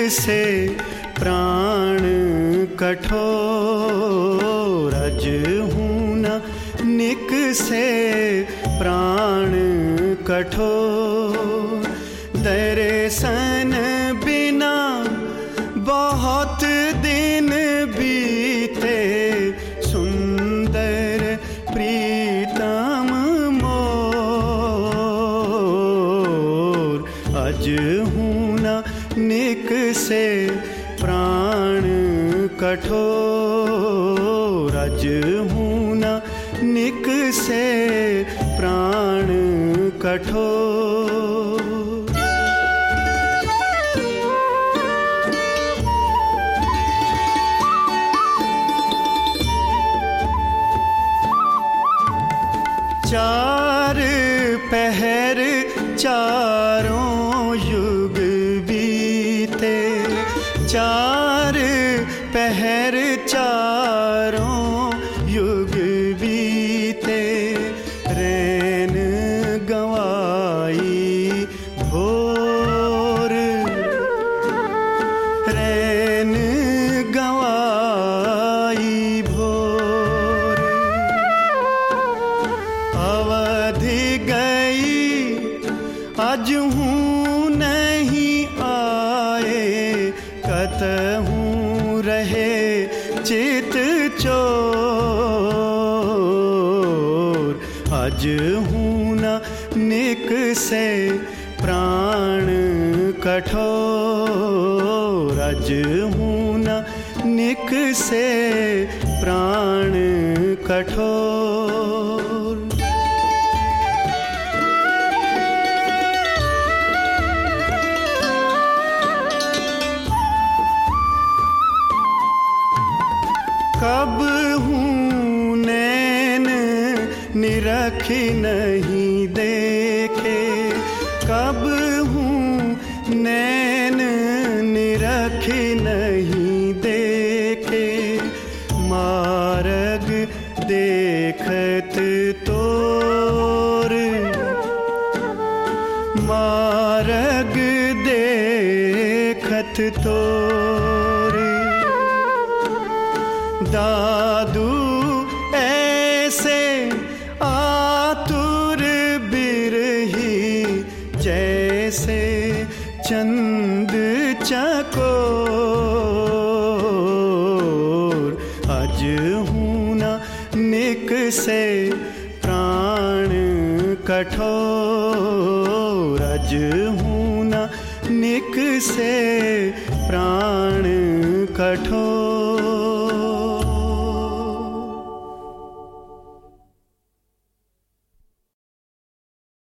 से प्राण कठोर, अज हूँ न निक से प्राण कठोर। दर्शन बिना बहुत दिन बीते, सुंदर प्रीतम मोर। अज हूँ न निक से प्राण कठोर, अज हूँ न निक से प्राण कठोर। चार पहर चारों युग बीते, चार पहर चारों युग बीते। रैन गंवाई भोर, रैन गंवाई भोर। अवधि गई आज हूँ नहीं आए, कतहूँ रहे चित चोर। आज हूँ न निक से प्राण कठोर, आज हूँ न निक से प्राण कठोर। कब हूँ नैन निरखी नहीं देखे, कब हूँ नैन निरखी नहीं देखे। मार्ग देखत तोर, मार्ग देखत तोर। दादू ऐसे आतुर बिरही, जैसे चंद चकोर। अज हूँ न निक से प्राण कठोर, अज हूँ न निक से प्राण कठोर।